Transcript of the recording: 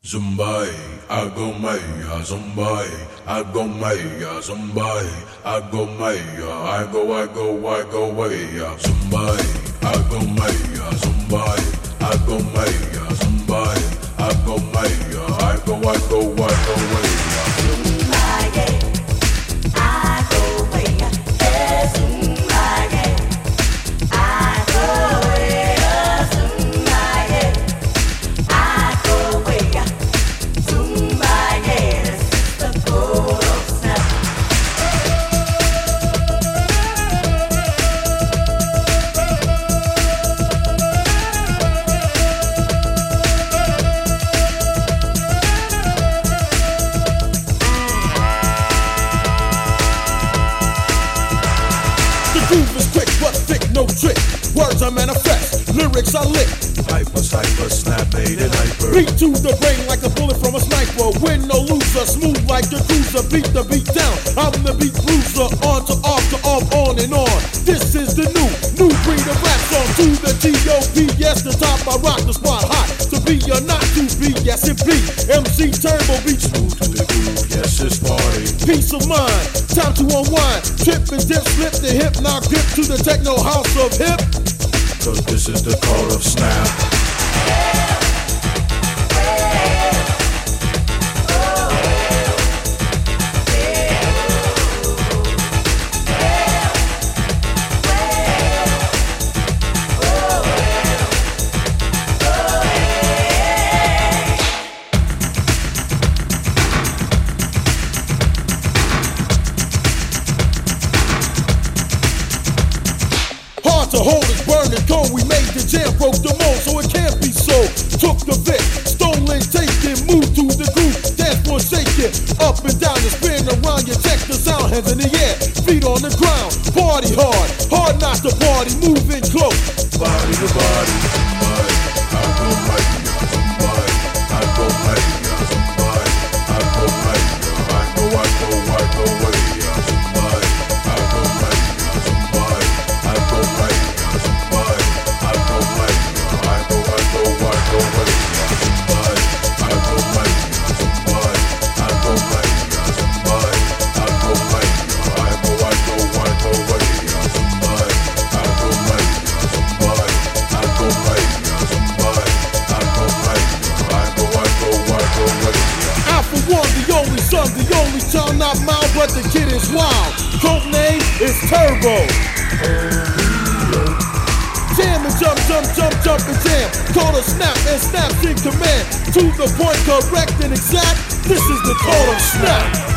Zumbai, Agomaya, Zumbai, Agomaya, Zumbai, Agomaya, I go, waya, Zumbai, Agomaya, Zumbai, Agomaya, Zumbai, Agomaya, I go, waya. Groove is quick, but thick, no trick. Words I manifest, lyrics I lick. Hyper, snap, made and hyper. Beat to the brain like a bullet from a sniper. Win or loser, smooth like the cruiser. Beat the beat down, I'm the beat bruiser. On to off to off, on and on. This is the new breed of rap song. To the T.O.P. Yes, the top, I rock the spot hot. To be or not to be, yes it be. MC Turbo beat smooth to the groove, yes it's party. Peace of mind, time to unwind. Trip and dip, slip the hip, now grip to the techno house of hip. Cause this is the call of snap. Hard to hold is burning cold. We made the jam, broke the mold, so it can't be sold. Took the Vic, stolen, taken, moved to the groove. Dance floor shaking, up and down and spin around. You check the sound, hands in the air, feet on the ground. Party hard, hard not to party, moving close. Body to body, somebody, I go right, somebody, I go right, somebody, I go right, I go away, somebody, I go right, somebody, I go right, somebody, I go right, I go away, somebody, I go right, somebody, I go right, somebody, I go right, I go away, somebody, I go right. I for one, the only son, the only child, not mine, but the kid is wild. Code name is Turbo. Jam and jump and jam. Call a snap and snaps in command. To the point, correct and exact. This is the call of snap.